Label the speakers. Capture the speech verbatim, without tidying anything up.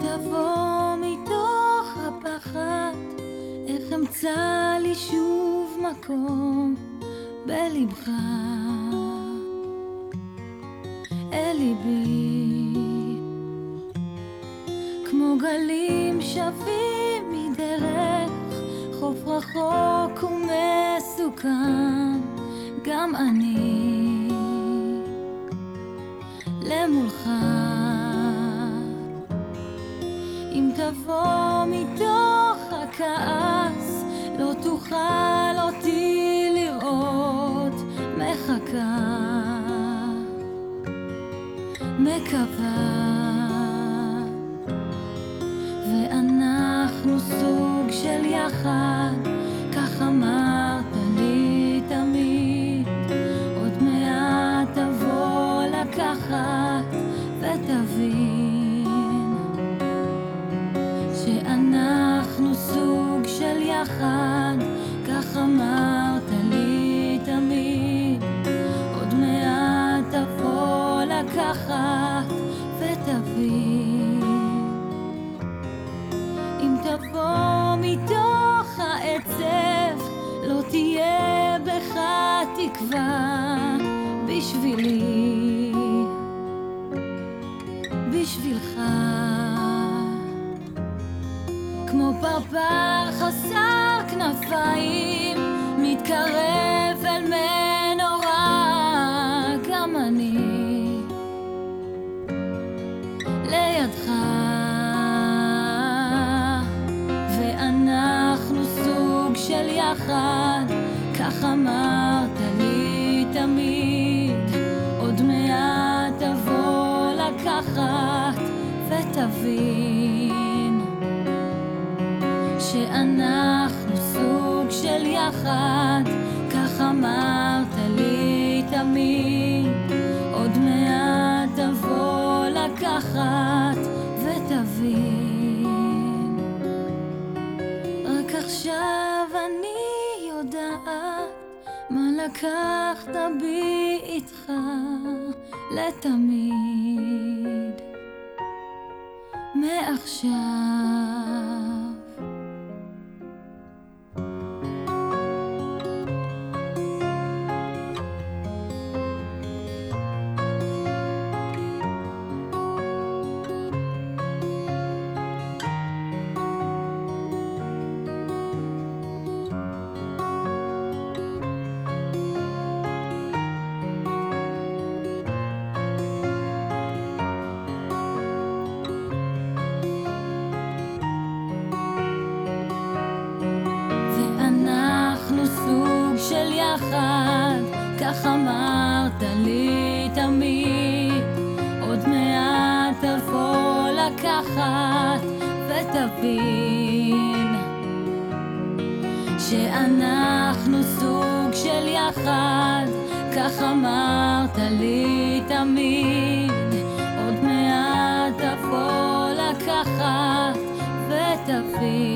Speaker 1: תבוא מתוך הפחד, איך אמצא לי שוב מקום בלבך, אל ליבי, כמו גלים שבים מדרך, חוף רחוק ומסוכן, גם אני למולך. אם תבוא מתוך הכעס, לא תוכל אותי לראות, מחכה, מקווה, ואנחנו סוג של יחד, כך אמרת לי תמיד. עוד מעט תבוא לקחת ותבין שאנחנו סוג של יחד, כך אמרת לי תמיד. עוד מעט תבוא לקחת ותבין. אם תבוא מתוך העצב, לא תהיה בך תקווה בשבילי, בשבילך. כמו פרפר חסר כנפיים, מתקרב אל מנורה, גם אני לידך. ואנחנו סוג של יחד, כך אמרת לי תמיד. עוד מעט תבוא לקחת ותבין שאנחנו סוג של יחד, כך אמרת לי תמיד. עוד מעט תבוא לקחת ותבין. רק עכשיו אני יודעת מה לקחת בי איתך לתמיד, מעכשיו. של יחד, כך אמרת לי תמיד. עוד מעט תבוא לקחת ותבין שאנחנו סוג של יחד, כך אמרת לי תמיד. עוד מעט תבוא לקחת ותבין